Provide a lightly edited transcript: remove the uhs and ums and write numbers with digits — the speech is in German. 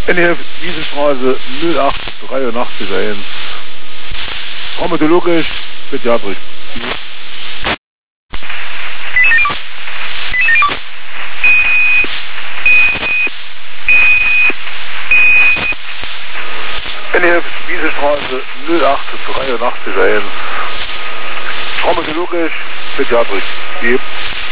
NF Wiesenstraße 0883 traumatologisch, pädiatrisch. NF Wiesenstraße 0883 traumatologisch, pädiatrisch.